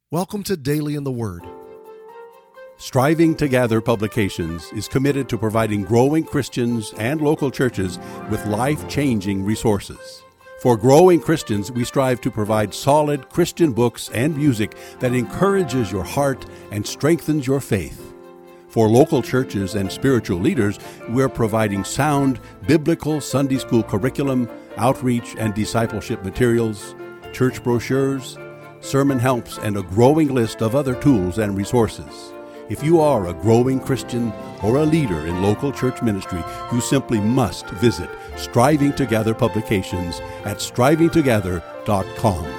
Welcome to Daily in the Word. Striving to Gather Publications is committed to providing growing Christians and local churches with life-changing resources. For growing Christians, we strive to provide solid Christian books and music that encourages your heart and strengthens your faith. For local churches and spiritual leaders, we're providing sound biblical Sunday school curriculum, outreach and discipleship materials, church brochures, sermon helps, and a growing list of other tools and resources. If you are a growing Christian or a leader in local church ministry, you simply must visit Striving to Gather Publications at strivingtogether.com.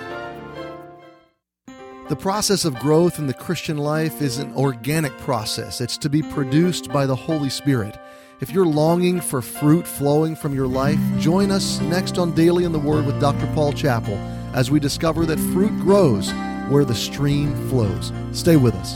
The process of growth in the Christian life is an organic process. It's to be produced by the Holy Spirit. If you're longing for fruit flowing from your life, join us next on Daily in the Word with Dr. Paul Chappell as we discover that fruit grows where the stream flows. Stay with us.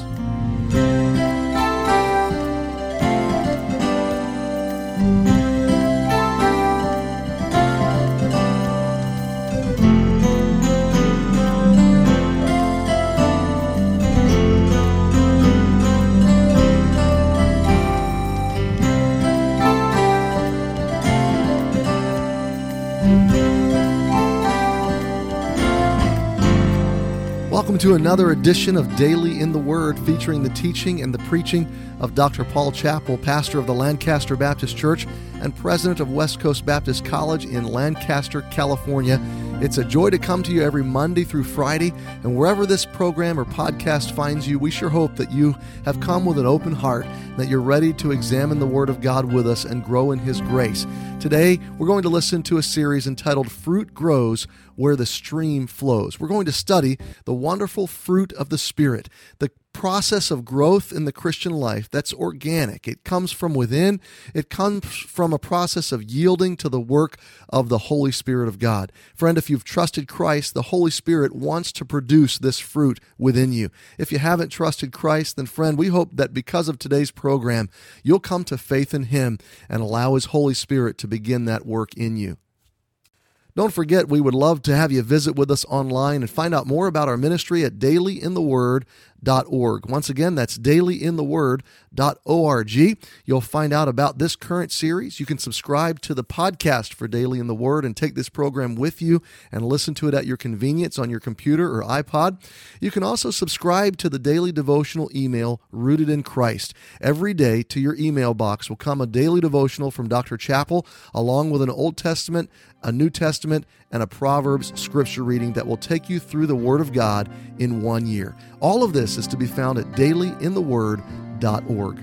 Welcome to another edition of Daily in the Word, featuring the teaching and the preaching of Dr. Paul Chappell, pastor of the Lancaster Baptist Church and president of West Coast Baptist College in Lancaster, California. It's a joy to come to you every Monday through Friday, and wherever this program or podcast finds you, we sure hope that you have come with an open heart, that you're ready to examine the Word of God with us and grow in His grace. Today, we're going to listen to a series entitled Fruit Grows Where the Stream Flows. We're going to study the wonderful fruit of the Spirit, the process of growth in the Christian life that's organic. It comes from within. It comes from a process of yielding to the work of the Holy Spirit of God. Friend, if you've trusted Christ, the Holy Spirit wants to produce this fruit within you. If you haven't trusted Christ, then friend, we hope that because of today's program, you'll come to faith in Him and allow His Holy Spirit to begin that work in you. Don't forget, we would love to have you visit with us online and find out more about our ministry at dailyintheword.org. Once again, that's dailyintheword.org. You'll find out about this current series. You can subscribe to the podcast for Daily in the Word and take this program with you and listen to it at your convenience on your computer or iPod. You can also subscribe to the daily devotional email, Rooted in Christ. Every day to your email box will come a daily devotional from Dr. Chappell, along with an Old Testament, a New Testament, and a Proverbs scripture reading that will take you through the Word of God in 1 year. All of this is to be found at dailyintheword.org.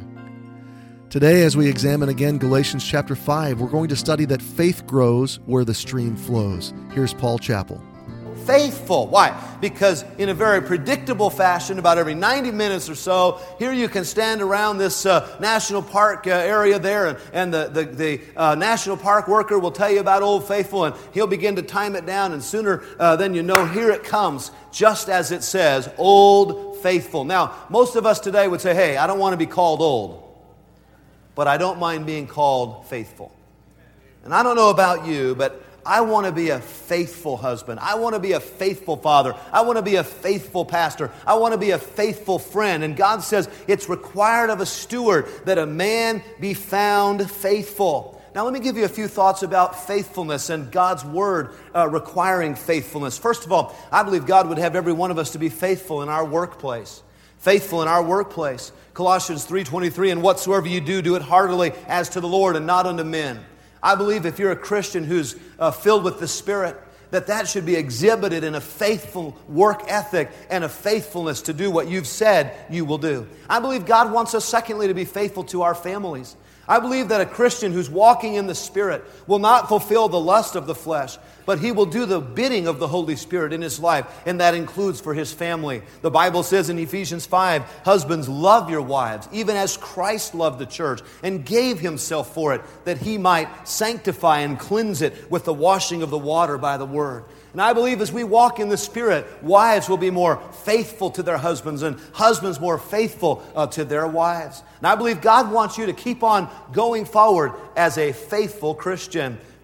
Today, as we examine again Galatians chapter 5, we're going to study that faith grows where the stream flows. Here's Paul Chappell. Faithful. Why? Because in a very predictable fashion, about every 90 minutes or so, here you can stand around this national park area there, and the national park worker will tell you about Old Faithful, and he'll begin to time it down, and sooner than you know, here it comes, just as it says, Old Faithful. Now, most of us today would say, hey, I don't want to be called old, but I don't mind being called faithful. And I don't know about you, but I want to be a faithful husband. I want to be a faithful father. I want to be a faithful pastor. I want to be a faithful friend. And God says it's required of a steward that a man be found faithful. Now let me give you a few thoughts about faithfulness and God's Word requiring faithfulness. First of all, I believe God would have every one of us to be faithful in our workplace. Faithful in our workplace. Colossians 3:23, and whatsoever you do, do it heartily as to the Lord and not unto men. I believe if you're a Christian who's filled with the Spirit, that should be exhibited in a faithful work ethic and a faithfulness to do what you've said you will do. I believe God wants us, secondly, to be faithful to our families. I believe that a Christian who's walking in the Spirit will not fulfill the lust of the flesh, but he will do the bidding of the Holy Spirit in his life, and that includes for his family. The Bible says in Ephesians 5, husbands, love your wives, even as Christ loved the church and gave Himself for it, that He might sanctify and cleanse it with the washing of the water by the Word. And I believe as we walk in the Spirit, wives will be more faithful to their husbands and husbands more faithful to their wives. And I believe God wants you to keep on going forward as a faithful Christian.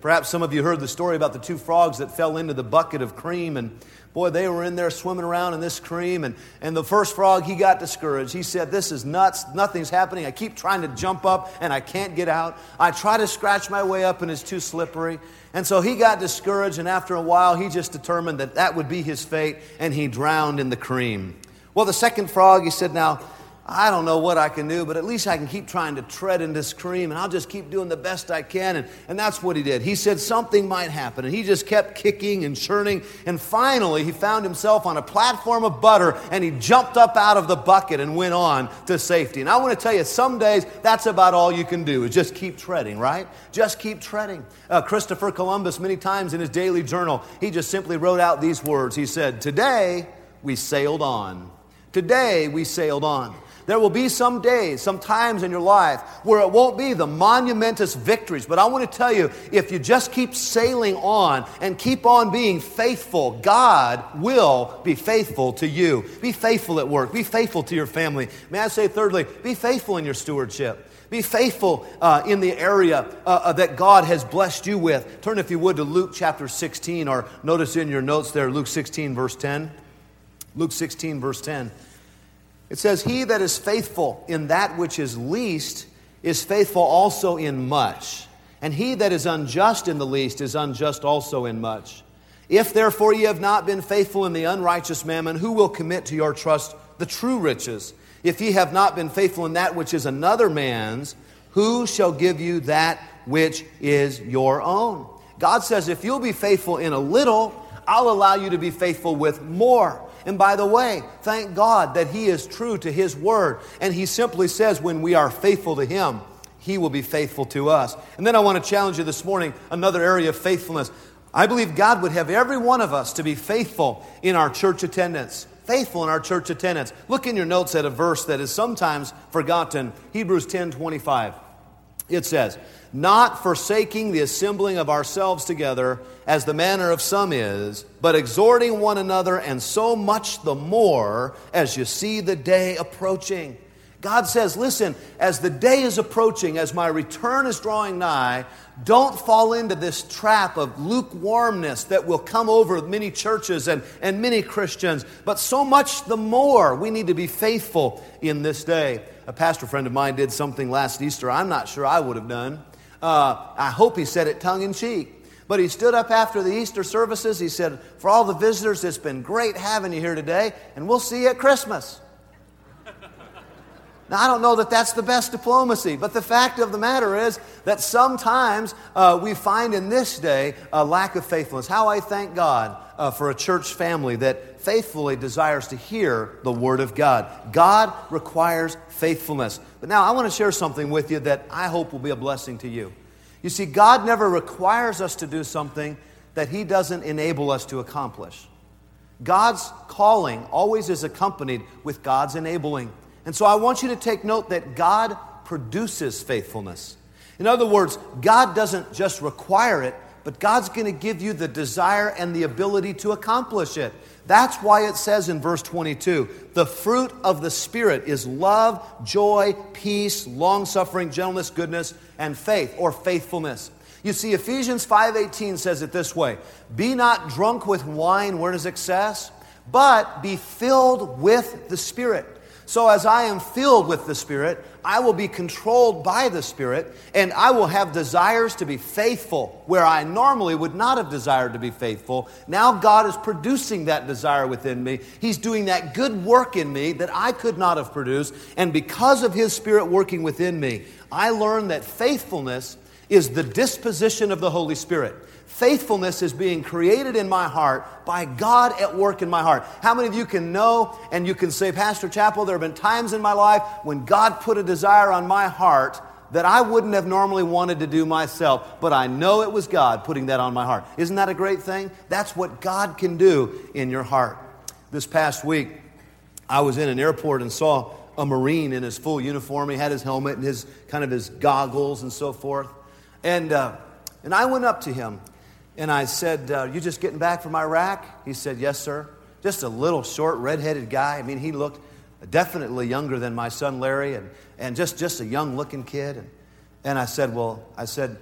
Perhaps some of you heard the story about the two frogs that fell into the bucket of cream, and boy, they were in there swimming around in this cream, and the first frog, he got discouraged. He said, "This is nuts. Nothing's happening. I keep trying to jump up, and I can't get out. I try to scratch my way up, and it's too slippery." And so he got discouraged, and after a while, he just determined that that would be his fate, and he drowned in the cream. Well, the second frog, he said, "Now, I don't know what I can do, but at least I can keep trying to tread in this cream, and I'll just keep doing the best I can." And that's what he did. He said something might happen, and he just kept kicking and churning, and finally he found himself on a platform of butter, and he jumped up out of the bucket and went on to safety. And I want to tell you, some days that's about all you can do, is just keep treading, right? Just keep treading. Christopher Columbus, many times in his daily journal, he just simply wrote out these words. He said, "Today we sailed on. Today we sailed on." There will be some days, some times in your life where it won't be the monumentous victories. But I want to tell you, if you just keep sailing on and keep on being faithful, God will be faithful to you. Be faithful at work. Be faithful to your family. May I say thirdly, be faithful in your stewardship. Be faithful in the area that God has blessed you with. Turn, if you would, to Luke chapter 16, or notice in your notes there, Luke 16, verse 10. Luke 16, verse 10. It says, "He that is faithful in that which is least is faithful also in much. And he that is unjust in the least is unjust also in much. If therefore ye have not been faithful in the unrighteous mammon, who will commit to your trust the true riches? If ye have not been faithful in that which is another man's, who shall give you that which is your own?" God says, if you'll be faithful in a little, I'll allow you to be faithful with more. And by the way, thank God that He is true to His word. And He simply says when we are faithful to Him, He will be faithful to us. And then I want to challenge you this morning, another area of faithfulness. I believe God would have every one of us to be faithful in our church attendance. Faithful in our church attendance. Look in your notes at a verse that is sometimes forgotten. Hebrews 10:25. It says, "Not forsaking the assembling of ourselves together, as the manner of some is, but exhorting one another, and so much the more as you see the day approaching." God says, listen, as the day is approaching, as my return is drawing nigh, don't fall into this trap of lukewarmness that will come over many churches and many Christians. But so much the more we need to be faithful in this day. A pastor friend of mine did something last Easter I'm not sure I would have done. I hope he said it tongue-in-cheek. But he stood up after the Easter services. He said, "For all the visitors, it's been great having you here today, and we'll see you at Christmas." Now, I don't know that that's the best diplomacy, but the fact of the matter is that sometimes we find in this day a lack of faithfulness. How I thank God for a church family that faithfully desires to hear the Word of God. God requires faithfulness. But now I want to share something with you that I hope will be a blessing to you. You see, God never requires us to do something that He doesn't enable us to accomplish. God's calling always is accompanied with God's enabling. And so I want you to take note that God produces faithfulness. In other words, God doesn't just require it, but God's going to give you the desire and the ability to accomplish it. That's why it says in verse 22, the fruit of the Spirit is love, joy, peace, long-suffering, gentleness, goodness, and faith, or faithfulness. You see, Ephesians 5:18 says it this way, "Be not drunk with wine wherein is excess, but be filled with the Spirit." So as I am filled with the Spirit, I will be controlled by the Spirit, and I will have desires to be faithful where I normally would not have desired to be faithful. Now God is producing that desire within me. He's doing that good work in me that I could not have produced, and because of His Spirit working within me, I learn that faithfulness is the disposition of the Holy Spirit. Faithfulness is being created in my heart by God at work in my heart. How many of you can know and you can say, "Pastor Chappell, there have been times in my life when God put a desire on my heart that I wouldn't have normally wanted to do myself, but I know it was God putting that on my heart." Isn't that a great thing? That's what God can do in your heart. This past week, I was in an airport and saw a Marine in his full uniform. He had his helmet and his goggles and so forth. And I went up to him. And I said, "You just getting back from Iraq?" He said, "Yes, sir." Just a little short, red-headed guy. I mean, he looked definitely younger than my son Larry, and just a young-looking kid. And I said,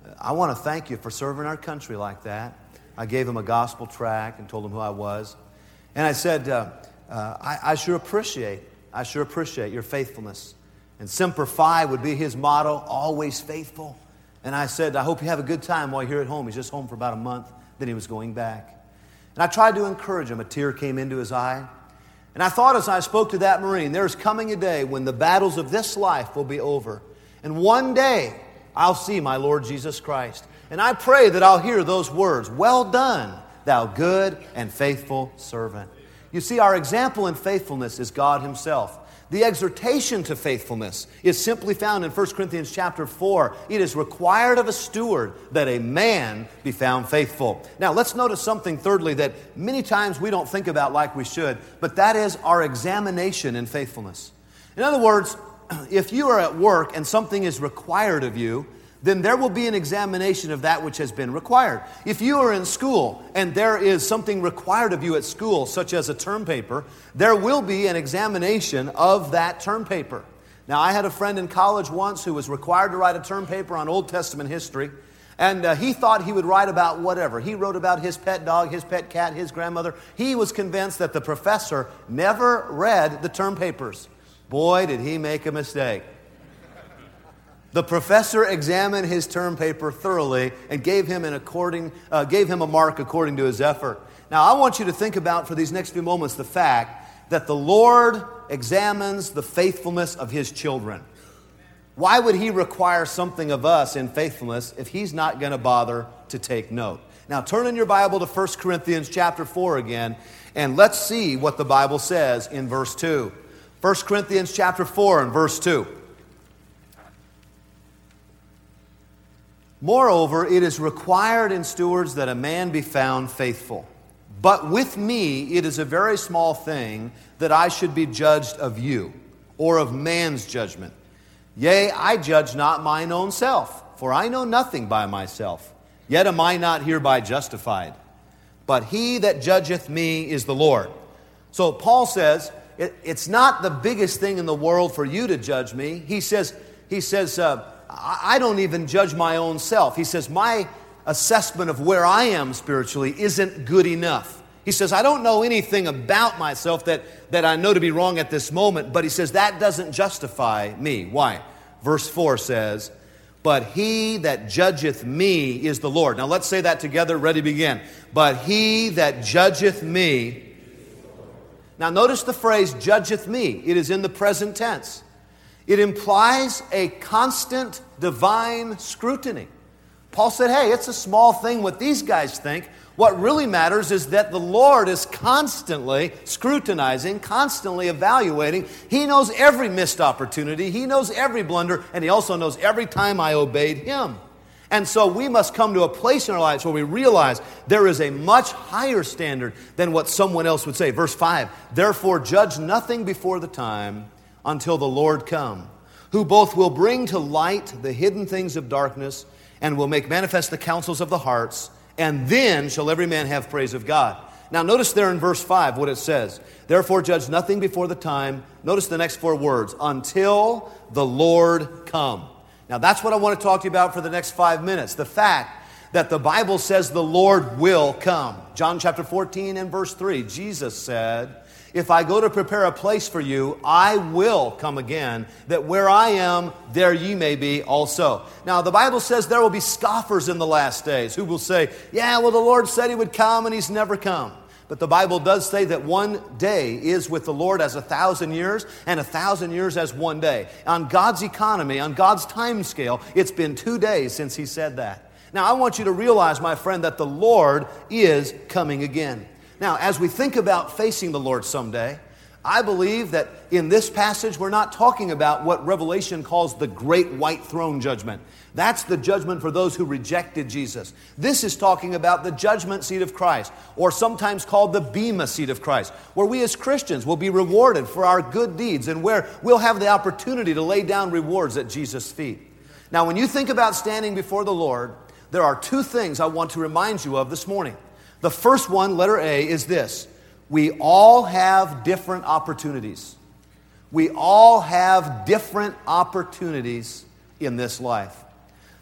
I want to thank you for serving our country like that. I gave him a gospel tract and told him who I was. And I said, I sure appreciate your faithfulness. And Semper Fi would be his motto, always faithful. And I said, I hope you have a good time while you're here at home. He's just home for about a month. Then he was going back. And I tried to encourage him. A tear came into his eye. And I thought as I spoke to that Marine, there's coming a day when the battles of this life will be over. And one day, I'll see my Lord Jesus Christ. And I pray that I'll hear those words, well done, thou good and faithful servant. You see, our example in faithfulness is God Himself. The exhortation to faithfulness is simply found in 1 Corinthians chapter 4. It is required of a steward that a man be found faithful. Now, let's notice something thirdly that many times we don't think about like we should, but that is our examination in faithfulness. In other words, if you are at work and something is required of you, then there will be an examination of that which has been required. If you are in school and there is something required of you at school, such as a term paper, there will be an examination of that term paper. Now, I had a friend in college once who was required to write a term paper on Old Testament history, and he thought he would write about whatever. He wrote about his pet dog, his pet cat, his grandmother. He was convinced that the professor never read the term papers. Boy, did he make a mistake. The professor examined his term paper thoroughly and gave him a mark according to his effort. Now, I want you to think about for these next few moments the fact that the Lord examines the faithfulness of His children. Why would He require something of us in faithfulness if He's not going to bother to take note? Now, turn in your Bible to 1 Corinthians chapter 4 again, and let's see what the Bible says in verse 2. 1 Corinthians chapter 4 and verse 2. Moreover, it is required in stewards that a man be found faithful. But with me it is a very small thing that I should be judged of you, or of man's judgment. Yea, I judge not mine own self, for I know nothing by myself. Yet am I not hereby justified. But He that judgeth me is the Lord. So Paul says, it's not the biggest thing in the world for you to judge me. He says, I don't even judge my own self. He says, my assessment of where I am spiritually isn't good enough. He says, I don't know anything about myself that I know to be wrong at this moment, but he says, that doesn't justify me. Why? Verse 4 says, but He that judgeth me is the Lord. Now let's say that together. Ready, begin. But He that judgeth me. Now notice the phrase, judgeth me. It is in the present tense. It implies a constant divine scrutiny. Paul said, hey, it's a small thing what these guys think. What really matters is that the Lord is constantly scrutinizing, constantly evaluating. He knows every missed opportunity. He knows every blunder, and He also knows every time I obeyed Him. And so we must come to a place in our lives where we realize there is a much higher standard than what someone else would say. Verse 5, therefore judge nothing before the time until the Lord come, who both will bring to light the hidden things of darkness and will make manifest the counsels of the hearts, and then shall every man have praise of God. Now notice there in verse 5 what it says. Therefore judge nothing before the time. Notice the next 4 words. Until the Lord come. Now that's what I want to talk to you about for the next 5 minutes. The fact that the Bible says the Lord will come. John chapter 14 and verse 3. Jesus said, if I go to prepare a place for you, I will come again, that where I am, there ye may be also. Now, the Bible says there will be scoffers in the last days who will say, yeah, well, the Lord said He would come and He's never come. But the Bible does say that one day is with the Lord as 1,000 years, and 1,000 years as one day. On God's economy, on God's time scale, it's been 2 days since He said that. Now, I want you to realize, my friend, that the Lord is coming again. Now, as we think about facing the Lord someday, I believe that in this passage we're not talking about what Revelation calls the great white throne judgment. That's the judgment for those who rejected Jesus. This is talking about the judgment seat of Christ, or sometimes called the bema seat of Christ, where we as Christians will be rewarded for our good deeds and where we'll have the opportunity to lay down rewards at Jesus' feet. Now, when you think about standing before the Lord, there are 2 things I want to remind you of this morning. The first one, letter A, is this. We all have different opportunities. We all have different opportunities in this life.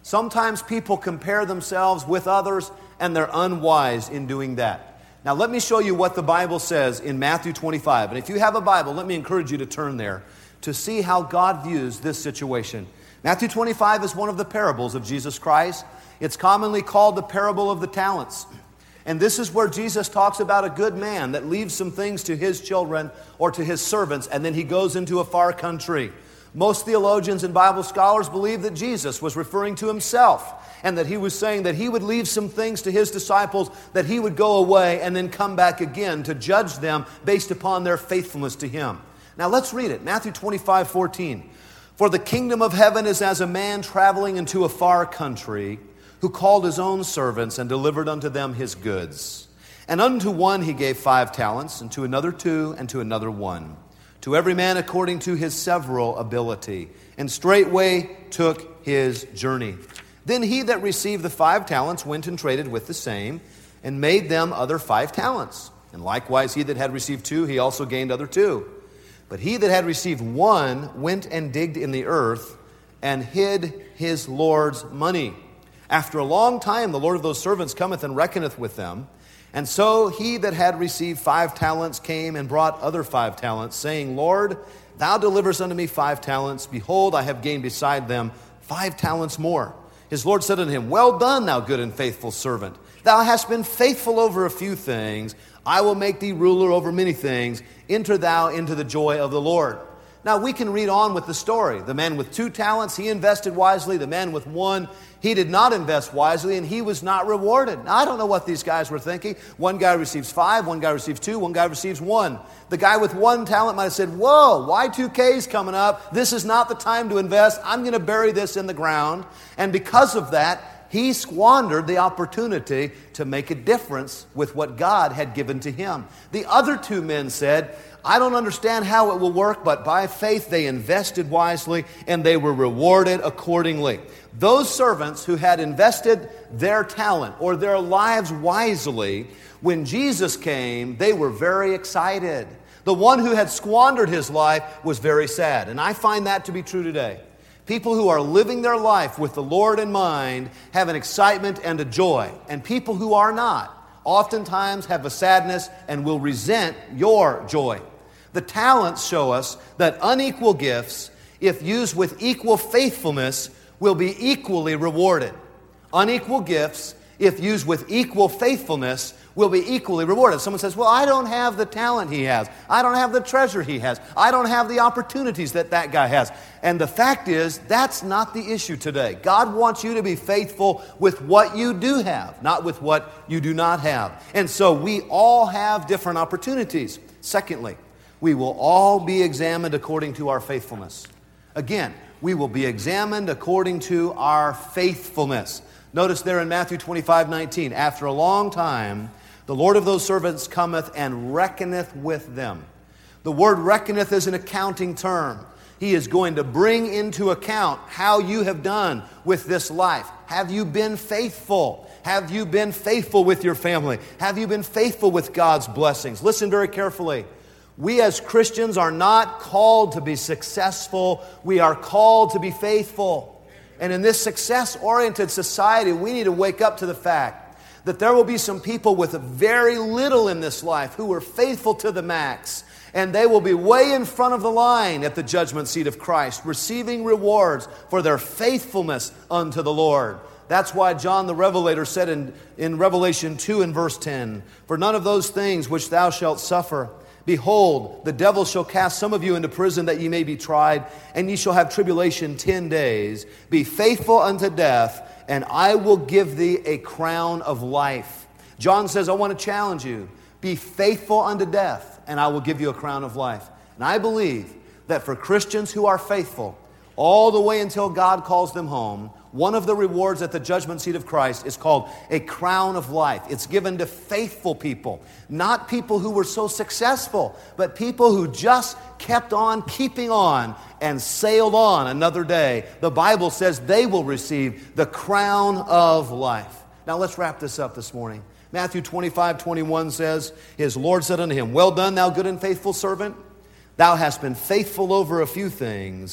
Sometimes people compare themselves with others, and they're unwise in doing that. Now, let me show you what the Bible says in Matthew 25. And if you have a Bible, let me encourage you to turn there to see how God views this situation. Matthew 25 is one of the parables of Jesus Christ. It's commonly called the parable of the talents. And this is where Jesus talks about a good man that leaves some things to his children or to his servants, and then he goes into a far country. Most theologians and Bible scholars believe that Jesus was referring to himself, and that he was saying that he would leave some things to his disciples, that he would go away and then come back again to judge them based upon their faithfulness to him. Now let's read it. Matthew 25:14. For the kingdom of heaven is as a man traveling into a far country, who called his own servants and delivered unto them his goods. And unto one he gave 5 talents, and to another 2, and to another 1. To every man according to his several ability. And straightway took his journey. Then he that received the 5 talents went and traded with the same, and made them other 5 talents. And likewise he that had received 2, he also gained other 2. But he that had received 1 went and digged in the earth, and hid his Lord's money. After a long time the Lord of those servants cometh and reckoneth with them. And so he that had received 5 talents came and brought other 5 talents, saying, Lord, thou deliverest unto me 5 talents. Behold, I have gained beside them 5 talents more. His Lord said unto him, Well done, thou good and faithful servant. Thou hast been faithful over a few things. I will make thee ruler over many things. Enter thou into the joy of the Lord. Now we can read on with the story. The man with 2 talents, he invested wisely. The man with 1, he did not invest wisely, and he was not rewarded. Now I don't know what these guys were thinking. One guy receives 5, one guy receives 2, one guy receives 1. The guy with 1 talent might have said, Whoa, Y2K is coming up. This is not the time to invest. I'm going to bury this in the ground. And because of that, he squandered the opportunity to make a difference with what God had given to him. The other 2 men said, I don't understand how it will work, but by faith they invested wisely, and they were rewarded accordingly. Those servants who had invested their talent or their lives wisely, when Jesus came, they were very excited. The one who had squandered his life was very sad, and I find that to be true today. People who are living their life with the Lord in mind have an excitement and a joy, and people who are not oftentimes have a sadness and will resent your joy. The talents show us that unequal gifts, if used with equal faithfulness, will be equally rewarded. Unequal gifts, if used with equal faithfulness, will be equally rewarded. Someone says, well, I don't have the talent he has. I don't have the treasure he has. I don't have the opportunities that guy has. And the fact is, that's not the issue today. God wants you to be faithful with what you do have, not with what you do not have. And so we all have different opportunities. Secondly, we will all be examined according to our faithfulness. Again, we will be examined according to our faithfulness. Notice there in Matthew 25:19, after a long time, the Lord of those servants cometh and reckoneth with them. The word reckoneth is an accounting term. He is going to bring into account how you have done with this life. Have you been faithful? Have you been faithful with your family? Have you been faithful with God's blessings? Listen very carefully. We as Christians are not called to be successful. We are called to be faithful. And in this success-oriented society, we need to wake up to the fact that there will be some people with very little in this life who are faithful to the max. And they will be way in front of the line at the judgment seat of Christ, receiving rewards for their faithfulness unto the Lord. That's why John the Revelator said in Revelation 2 and verse 10, For none of those things which thou shalt suffer, behold, the devil shall cast some of you into prison that ye may be tried, and ye shall have tribulation 10 days. Be faithful unto death, and I will give thee a crown of life. John says, I want to challenge you. Be faithful unto death, and I will give you a crown of life. And I believe that for Christians who are faithful, all the way until God calls them home, one of the rewards at the judgment seat of Christ is called a crown of life. It's given to faithful people, not people who were so successful, but people who just kept on keeping on and sailed on another day. The Bible says they will receive the crown of life. Now let's wrap this up this morning. Matthew 25:21 says, His Lord said unto him, Well done, thou good and faithful servant. Thou hast been faithful over a few things.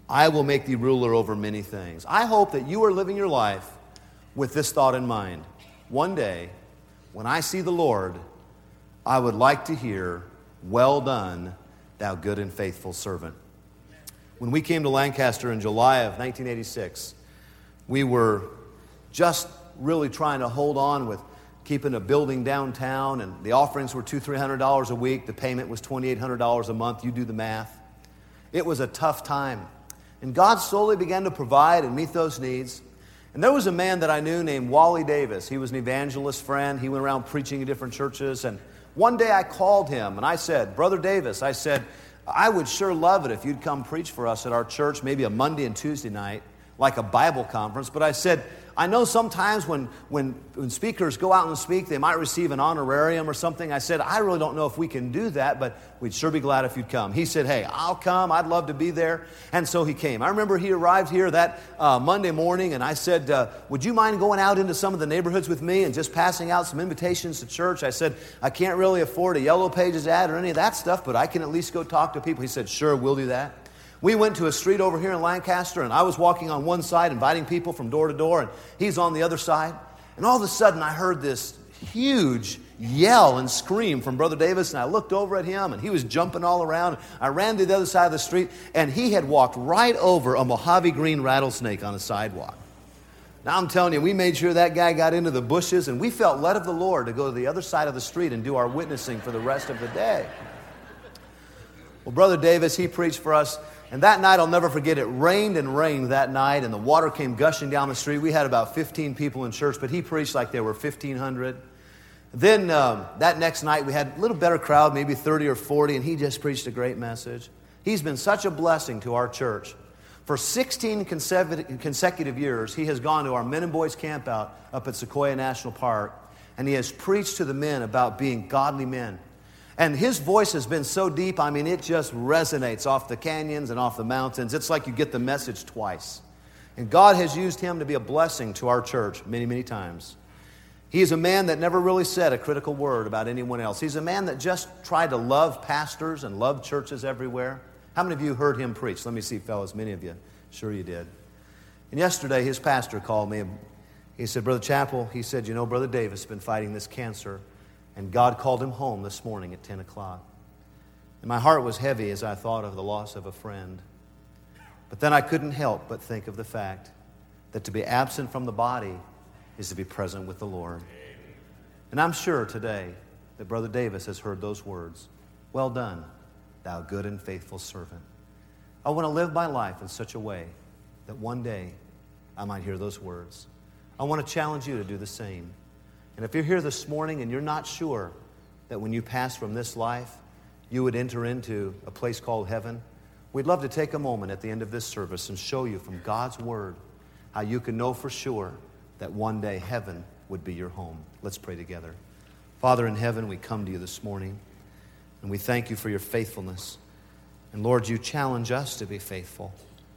I will make thee ruler over many things. I hope that you are living your life with this thought in mind. One day, when I see the Lord, I would like to hear, well done, thou good and faithful servant. When we came to Lancaster in July of 1986, we were just really trying to hold on with keeping a building downtown, and the offerings were $200-300 a week. The payment was $2,800 a month. You do the math. It was a tough time. And God slowly began to provide and meet those needs. And there was a man that I knew named Wally Davis. He was an evangelist friend. He went around preaching in different churches. And one day I called him and I said, Brother Davis, I said, I would sure love it if you'd come preach for us at our church, maybe a Monday and Tuesday night, like a Bible conference. But I said, I know sometimes when speakers go out and speak, they might receive an honorarium or something. I said, I really don't know if we can do that, but we'd sure be glad if you'd come. He said, hey, I'll come. I'd love to be there. And so he came. I remember he arrived here that Monday morning, and I said, would you mind going out into some of the neighborhoods with me and just passing out some invitations to church? I said, I can't really afford a Yellow Pages ad or any of that stuff, but I can at least go talk to people. He said, sure, we'll do that. We went to a street over here in Lancaster, and I was walking on one side, inviting people from door to door, and he's on the other side. And all of a sudden, I heard this huge yell and scream from Brother Davis, and I looked over at him, and he was jumping all around. I ran to the other side of the street, and he had walked right over a Mojave green rattlesnake on a sidewalk. Now, I'm telling you, we made sure that guy got into the bushes, and we felt led of the Lord to go to the other side of the street and do our witnessing for the rest of the day. Well, Brother Davis, he preached for us. And that night, I'll never forget, it rained and rained that night, and the water came gushing down the street. We had about 15 people in church, but he preached like there were 1,500. Then that next night, we had a little better crowd, maybe 30 or 40, and he just preached a great message. He's been such a blessing to our church. For 16 consecutive years, he has gone to our Men and Boys camp out up at Sequoia National Park, and he has preached to the men about being godly men. And his voice has been so deep, I mean, it just resonates off the canyons and off the mountains. It's like you get the message twice. And God has used him to be a blessing to our church many, many times. He is a man that never really said a critical word about anyone else. He's a man that just tried to love pastors and love churches everywhere. How many of you heard him preach? Let me see, fellas, many of you. Sure you did. And yesterday, his pastor called me. He said, Brother Chappell, he said, you know, Brother Davis has been fighting this cancer. And God called him home this morning at 10 o'clock. And my heart was heavy as I thought of the loss of a friend. But then I couldn't help but think of the fact that to be absent from the body is to be present with the Lord. And I'm sure today that Brother Davis has heard those words. Well done, thou good and faithful servant. I want to live my life in such a way that one day I might hear those words. I want to challenge you to do the same. And if you're here this morning and you're not sure that when you pass from this life, you would enter into a place called heaven, we'd love to take a moment at the end of this service and show you from God's Word how you can know for sure that one day heaven would be your home. Let's pray together. Father in heaven, we come to you this morning, and we thank you for your faithfulness. And Lord, you challenge us to be faithful.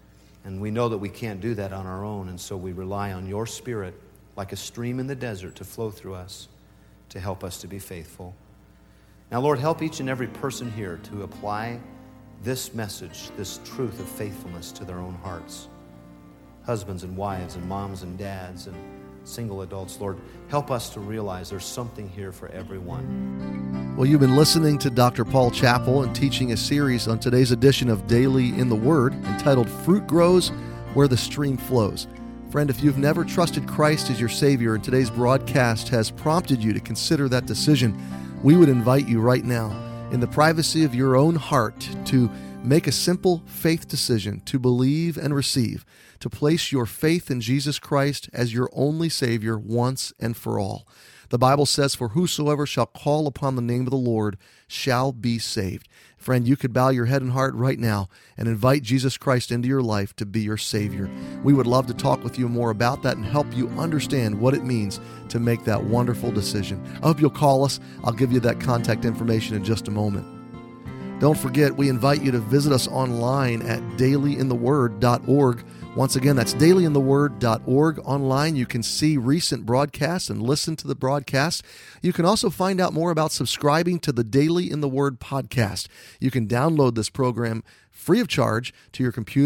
And we know that we can't do that on our own, and so we rely on your Spirit like a stream in the desert to flow through us to help us to be faithful. Now, Lord, help each and every person here to apply this message, this truth of faithfulness to their own hearts. Husbands and wives and moms and dads and single adults, Lord, help us to realize there's something here for everyone. Well, you've been listening to Dr. Paul Chappell and teaching a series on today's edition of Daily in the Word entitled Fruit Grows Where the Stream Flows. Friend, if you've never trusted Christ as your Savior and today's broadcast has prompted you to consider that decision, we would invite you right now, in the privacy of your own heart, to make a simple faith decision to believe and receive, to place your faith in Jesus Christ as your only Savior once and for all. The Bible says, for whosoever shall call upon the name of the Lord shall be saved. Friend, you could bow your head and heart right now and invite Jesus Christ into your life to be your Savior. We would love to talk with you more about that and help you understand what it means to make that wonderful decision. I hope you'll call us. I'll give you that contact information in just a moment. Don't forget, we invite you to visit us online at dailyintheword.org. Once again, that's dailyintheword.org. Online, you can see recent broadcasts and listen to the broadcast. You can also find out more about subscribing to the Daily in the Word podcast. You can download this program free of charge to your computer, your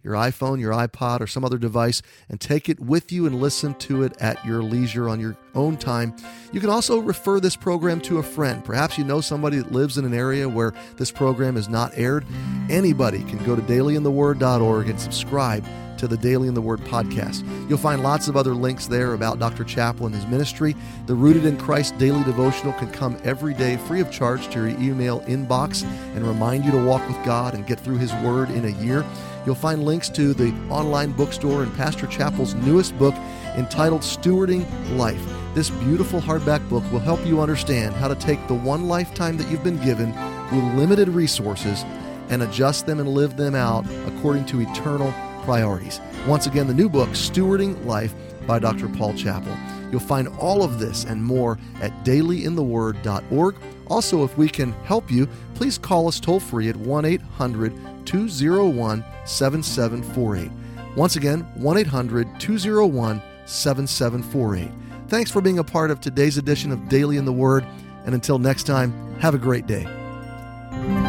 your iPhone, your iPod, or some other device, and take it with you and listen to it at your leisure on your own time. You can also refer this program to a friend. Perhaps you know somebody that lives in an area where this program is not aired. Anybody can go to dailyintheword.org and subscribe to the Daily in the Word podcast. You'll find lots of other links there about Dr. Chappell and his ministry. The Rooted in Christ Daily Devotional can come every day free of charge to your email inbox and remind you to walk with God and get through His Word in a year. You'll find links to the online bookstore and Pastor Chappell's newest book entitled Stewarding Life. This beautiful hardback book will help you understand how to take the one lifetime that you've been given with limited resources and adjust them and live them out according to eternal priorities. Once again, the new book, Stewarding Life by Dr. Paul Chappell. You'll find all of this and more at dailyintheword.org. Also, if we can help you, please call us toll-free at 1-800-201-7748. Once again, 1-800-201-7748. Thanks for being a part of today's edition of Daily in the Word, and until next time, have a great day.